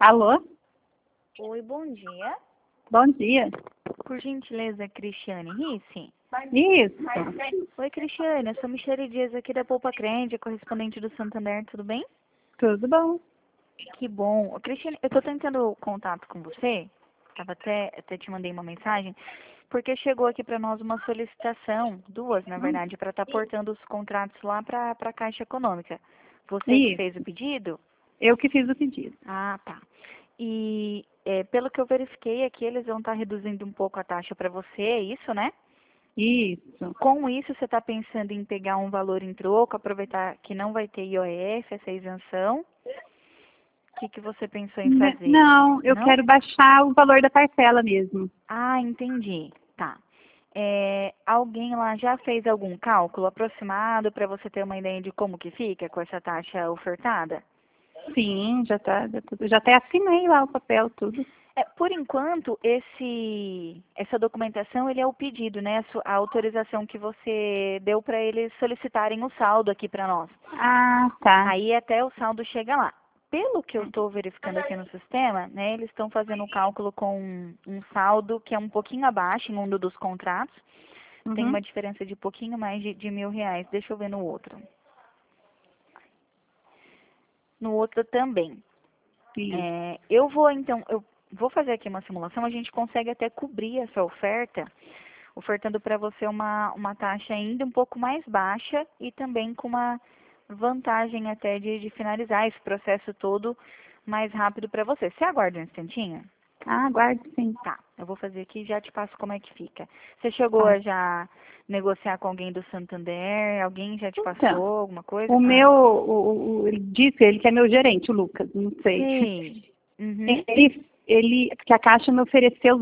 Alô? Oi, bom dia. Bom dia. Por gentileza, Cristiane Risse? Isso. Oi, Cristiane, eu sou Michele Dias aqui da Poupa Crente, correspondente do Santander, tudo bem? Tudo bom? Que bom. Ô, Cristiane, eu tô tentando contato com você, até te mandei uma mensagem, porque chegou aqui para nós uma solicitação, duas, na verdade, para estar portando os contratos lá para a Caixa Econômica. Você que Isso. fez o pedido? Eu que fiz o pedido. Ah, tá. E pelo que eu verifiquei aqui, eles vão estar reduzindo um pouco a taxa para você, é isso, né? Isso. Com isso, você está pensando em pegar um valor em troco, aproveitar que não vai ter IOF, essa isenção? O que você pensou em fazer? Não, eu Não? quero baixar o valor da parcela mesmo. Ah, entendi. Tá. Alguém lá já fez algum cálculo aproximado para você ter uma ideia de como que fica com essa taxa ofertada? Sim, já até assinei lá o papel, tudo. Por enquanto, essa documentação, ele é o pedido, né? A autorização que você deu para eles solicitarem o saldo aqui para nós. Ah, tá. Aí até o saldo chega lá. Pelo que eu estou verificando aqui no sistema, né, eles estão fazendo um cálculo com um saldo que é um pouquinho abaixo em um dos contratos. Tem Uhum. uma diferença de pouquinho mais de R$ 1.000. Deixa eu ver no outro. No outro também. Isso. Eu vou fazer aqui uma simulação, a gente consegue até cobrir essa oferta, ofertando para você uma taxa ainda um pouco mais baixa e também com uma vantagem até de finalizar esse processo todo mais rápido para você. Você aguarda um instantinho? Ah, aguardo sim. Tá, eu vou fazer aqui e já te passo como é que fica. Você chegou Tá. a já negociar com alguém do Santander? Alguém já te Então, passou alguma coisa? o Ah, meu, ele disse, ele que é meu gerente, o Lucas, não sei. sei. Uhum. Ele, porque a Caixa me ofereceu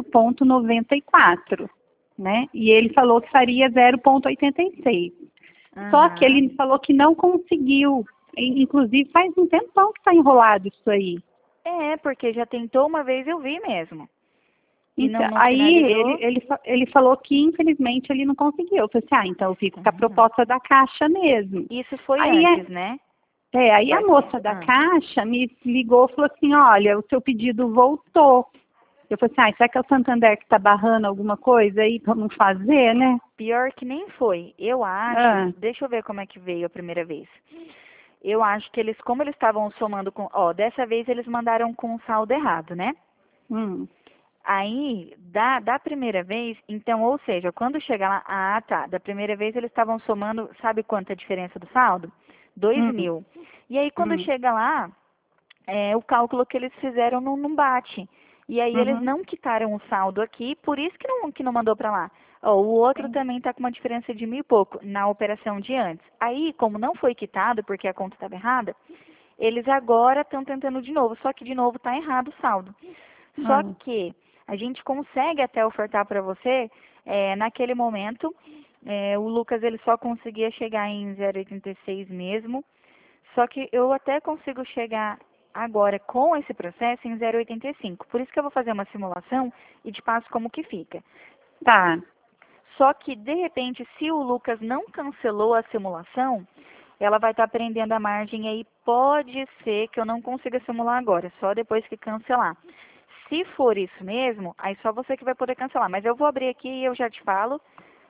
0,94, né? E ele falou que faria 0,86. Só que Aham. ele falou que não conseguiu. Inclusive faz um tempão que está enrolado isso aí. Porque já tentou uma vez, eu vi mesmo. E Então, não aí finalizou. ele falou que infelizmente ele não conseguiu. Eu falei assim, então eu fico com a Estranho. proposta da Caixa mesmo. Isso foi Aí, antes, né? aí a moça da Ah. Caixa me ligou e falou assim, olha, o seu pedido voltou. Eu falei assim, será que é o Santander que está barrando alguma coisa aí para não fazer, né? Pior que nem foi. Eu acho. Ah, Deixa eu ver como é que veio a primeira vez. Eu acho que eles, como eles estavam somando com. Ó, dessa vez eles mandaram com o saldo errado, né? hum, Aí, da primeira vez, então, ou seja, quando chega lá, tá, da primeira vez eles estavam somando, sabe quanto é a diferença do saldo? 2.000. hum, E aí, quando hum, chega lá, o cálculo que eles fizeram não bate. E aí, eles uhum. não quitaram o saldo aqui, por isso que não mandou para lá. Ó, o outro Entendi. também está com uma diferença de 1.000 e pouco na operação de antes. Aí, como não foi quitado, porque a conta estava errada, eles agora estão tentando de novo, só que de novo está errado o saldo. Só Ah, que a gente consegue até ofertar para você, naquele momento, o Lucas ele só conseguia chegar em 0,86 mesmo, só que eu até consigo chegar agora com esse processo em 0,85. Por isso que eu vou fazer uma simulação e te passo como que fica. tá. Só que, de repente, se o Lucas não cancelou a simulação, ela vai estar prendendo a margem aí. Pode ser que eu não consiga simular agora, só depois que cancelar. Se for isso mesmo, aí só você que vai poder cancelar. Mas eu vou abrir aqui e eu já te falo,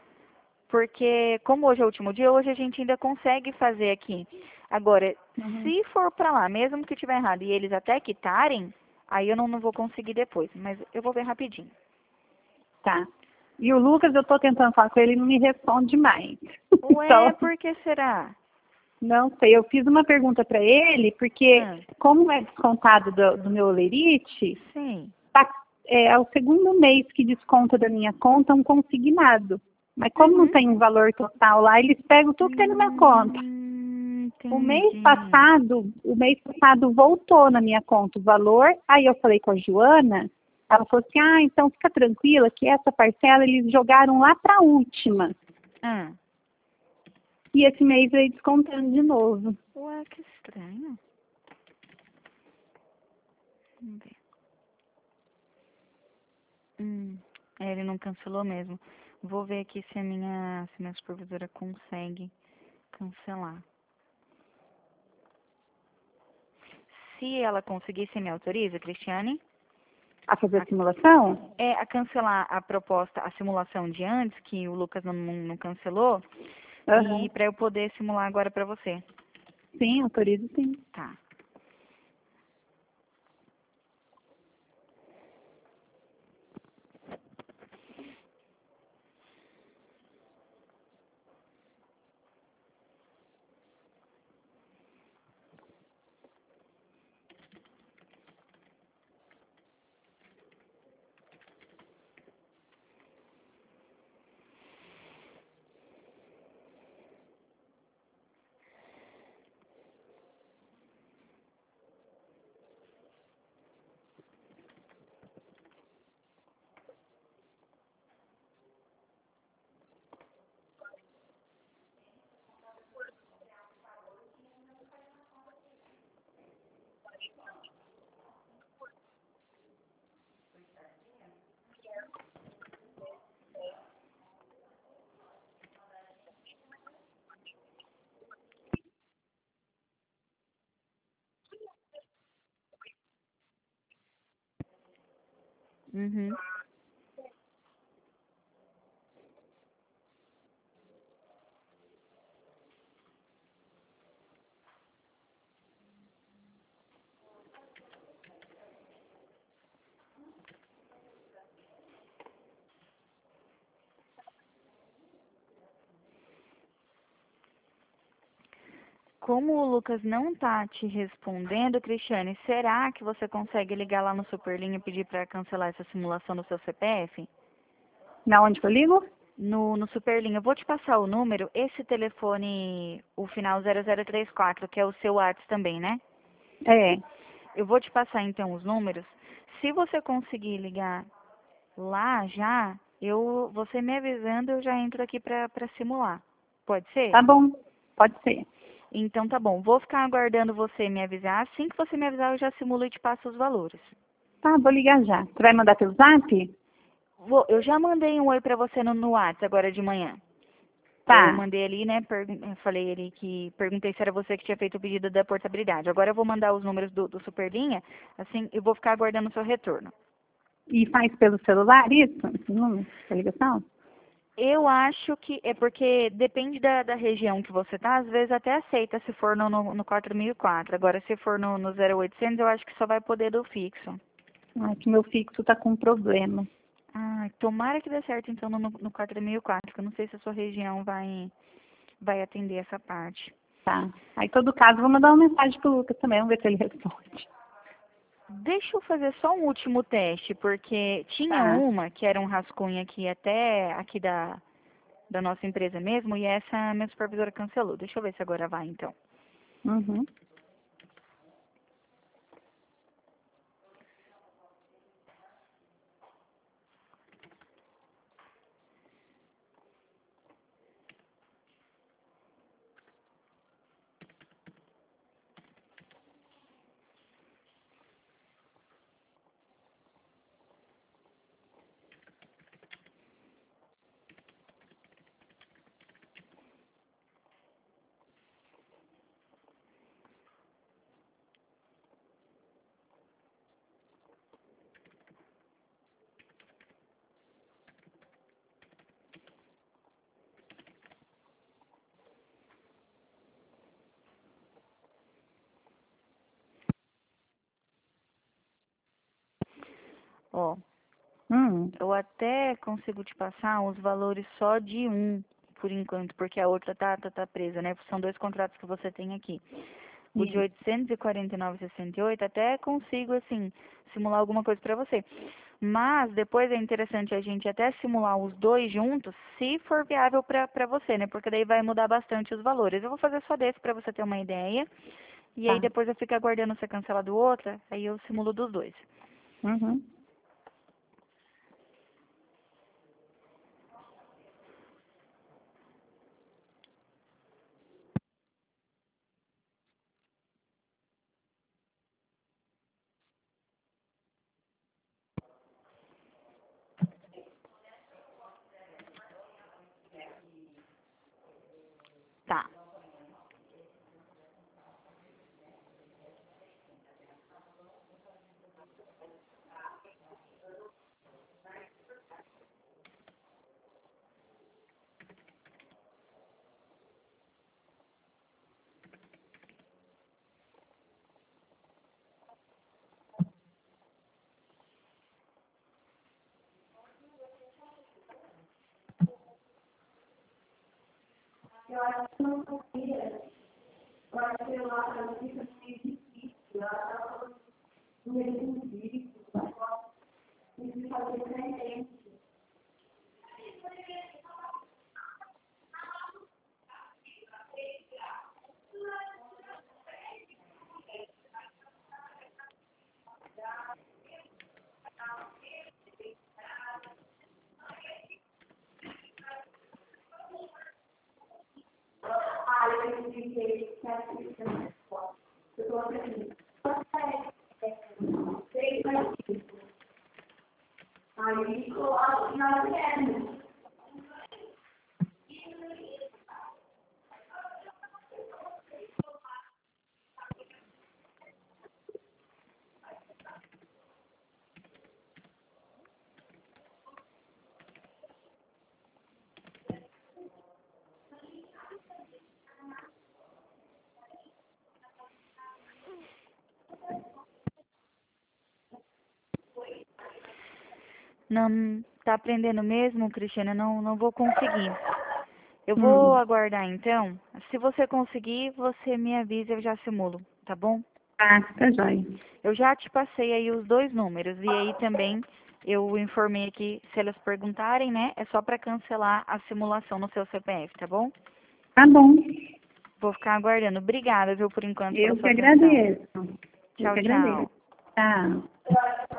porque como hoje é o último dia, hoje a gente ainda consegue fazer aqui. Agora, Uhum. se for para lá, mesmo que tiver errado e eles até quitarem, aí eu não vou conseguir depois. Mas eu vou ver rapidinho. Tá. E o Lucas, eu estou tentando falar com ele, ele não me responde mais. Ué, Então, por que será? não sei. Eu fiz uma pergunta para ele, porque Ah, como é descontado do meu Olerite, sim. tá, é o segundo mês que desconta da minha conta um consignado. Mas como não Uhum. tem um valor total lá, eles pegam tudo que tem na minha conta. Entendi. O mês passado voltou na minha conta o valor, aí eu falei com a Joana, ela falou assim, então fica tranquila que essa parcela eles jogaram lá para a última. Ah, E esse mês veio descontando de novo. ué, que estranho. Vamos ver. Ele não cancelou mesmo. Vou ver aqui se minha supervisora consegue cancelar. Se ela conseguir, você me autoriza, Cristiane? A fazer a simulação? É a cancelar a proposta, a simulação de antes, que o Lucas não cancelou, e Aham. para eu poder simular agora para você. Sim, autorizo sim. Tá. Uhum. Como o Lucas não tá te respondendo, Cristiane, será que você consegue ligar lá no Superlinha e pedir para cancelar essa simulação no seu CPF? Na onde que eu ligo? No Superlinha, eu vou te passar o número, esse telefone, o final 0034, que é o seu WhatsApp também, né? É. Eu vou te passar então os números. Se você conseguir ligar lá já, você me avisando, eu já entro aqui para simular. Pode ser? Tá bom. Pode ser. Então tá bom. Vou ficar aguardando você me avisar. Assim que você me avisar, eu já simulo e te passo os valores. Tá, vou ligar já. Você vai mandar pelo zap? Eu já mandei um oi pra você no WhatsApp agora de manhã. Eu Tá. mandei ali, né? Falei ali que perguntei se era você que tinha feito o pedido da portabilidade. Agora eu vou mandar os números do Superlinha, assim, eu vou ficar aguardando o seu retorno. E faz pelo celular isso? Esse número? Essa ligação? Eu acho que é porque depende da região que você tá, às vezes até aceita se for no 4004. Agora, se for no 0800, eu acho que só vai poder do fixo. Ai, que meu fixo tá com problema. Ah, tomara que dê certo então no 4004, que eu não sei se a sua região vai atender essa parte. Tá. Aí, em todo caso, vou mandar uma mensagem pro Lucas também. Vamos ver se ele responde. Deixa eu fazer só um último teste, porque tinha Tá. uma que era um rascunho aqui até aqui da nossa empresa mesmo, e essa minha supervisora cancelou. Deixa eu ver se agora vai então. Uhum. Ó, Hum. eu até consigo te passar os valores só de um, por enquanto, porque a outra tá presa, né? São dois contratos que você tem aqui. O de Isso. 849,68 até consigo, assim, simular alguma coisa para você. Mas depois é interessante a gente até simular os dois juntos, se for viável para você, né? Porque daí vai mudar bastante os valores. Eu vou fazer só desse para você ter uma ideia. E aí Tá. depois eu fico aguardando você cancelar do outro, aí eu simulo dos dois. Uhum. Tá. Não tá aprendendo mesmo, Cristiana? Não vou conseguir. Eu vou aguardar então. Se você conseguir, você me avisa, eu já simulo, tá bom? Tá joia. Eu já te passei aí os 2 números e aí também eu informei aqui, se elas perguntarem, né, é só para cancelar a simulação no seu CPF, tá bom? Tá bom. Vou ficar aguardando. Obrigada, viu, por enquanto, Eu pela que sua atenção. agradeço. Eu Tchau, que tchau. agradeço. Tchau.